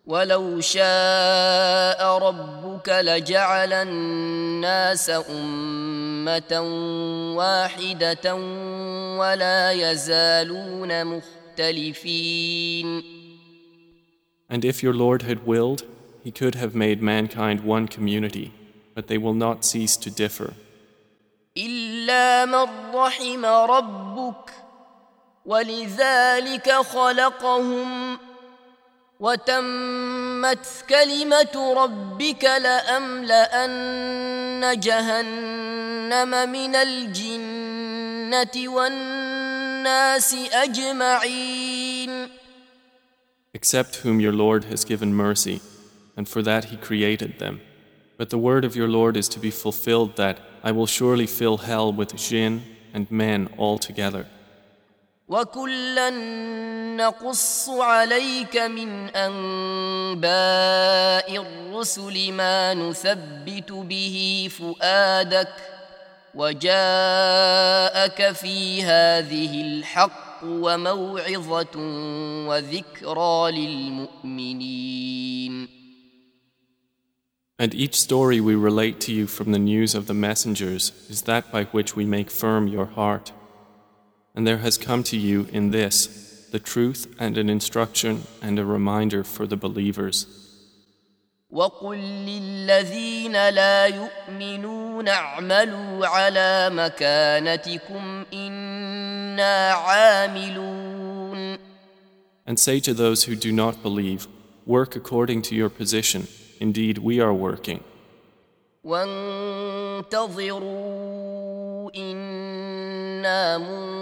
ولو شاء ربك لجعل الناس أمة واحدة ولا يزالون مختلفين. And if your Lord had willed, He could have made mankind one community, but they will not cease to differ. إلا من رحم ربك ولذلك خلقهم وتمت كلمة ربك لأملأن جهنم من الجنة والناس أجمعين. Except whom your Lord has given mercy, and for that He created them. But the word of your Lord is to be fulfilled that I will surely fill hell with jinn and men altogether. وَكُلًّا نَقُصُّ عَلَيْكَ مِنْ أَنْبَاءِ الرُّسُلِ مَا نُثَبِّتُ بِهِ فُؤَادَكَ وَجَاءَكَ فِي هَذِهِ الْحَقُّ وَمَوْعِظَةٌ وَذِكْرَى لِلْمُؤْمِنِينَ. And each story we relate to you from the news of the messengers is that by which we make firm your heart. And there has come to you in this the truth and an instruction and a reminder for the believers. وَقُلْ لِلَّذِينَ لَا يُؤْمِنُونَ اعْمَلُوا عَلَى مَكَانَتِكُمْ إِنَّا عَامِلُونَ. And say to those who do not believe, work according to your position. Indeed, we are working. وَانْتَظِرُوا إِنَّا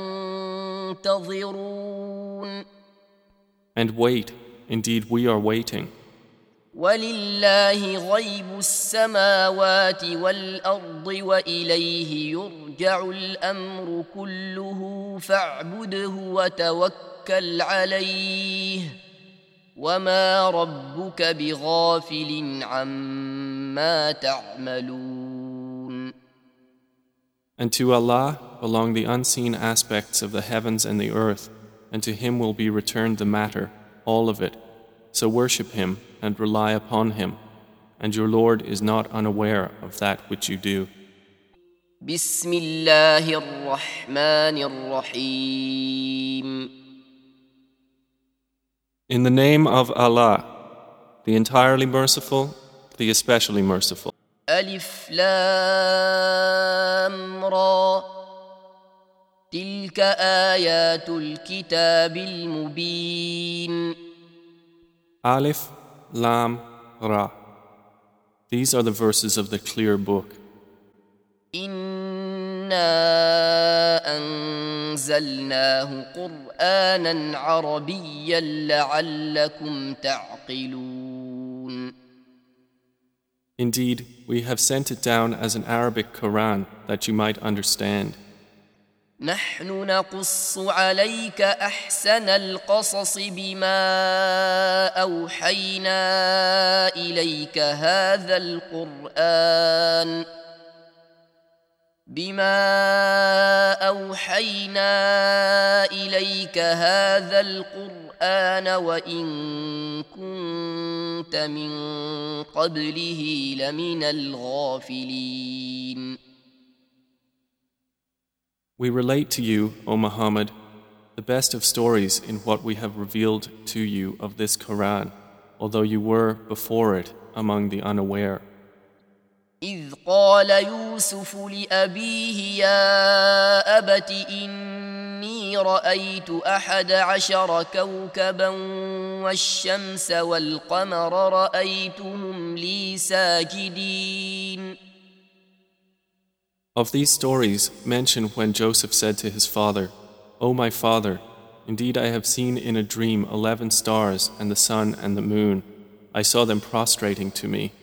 مُنْتَظِرُونَ. And wait, indeed we are waiting. وَلِلَّهِ غَيْبُ السَّمَاوَاتِ وَالْأَرْضِ وَإِلَيْهِ يُرْجَعُ الْأَمْرُ كُلُّهُ فَاعْبُدْهُ وَتَوَكَّلْ عَلَيْهِ وَمَا رَبُّكَ بِغَافِلٍ عَمَّا تَعْمَلُونَ. And to Allah belong the unseen aspects of the heavens and the earth, and to Him will be returned the matter, all of it. So worship Him and rely upon Him, and your Lord is not unaware of that which you do. بسم الله الرحمن الرحيم. In the name of Allah, the entirely merciful, the especially merciful. ألف لام را تلك آيات الكتاب المبين. Alif, Lam, Ra. These are the verses of the clear book. إنا أنزلناه قرآنا عربيا لعلكم تعقلون. Indeed, we have sent it down as an Arabic Quran that you might understand. نحن نقص عليك أحسن القصص بما أوحينا إليك هذا القرآن وإن كنت من قبله لمن الغافلين. We relate to you, O Muhammad, the best of stories in what we have revealed to you of this Quran, although you were before it among the unaware. إذ قال يوسف لأبيه يا أبت إني رأيت 11 كوكبا والشمس والقمر رأيتهم لي ساجدين. Of these stories, mention when Joseph said to his father, O my father, indeed I have seen in a dream 11 stars and the sun and the moon. I saw them prostrating to me.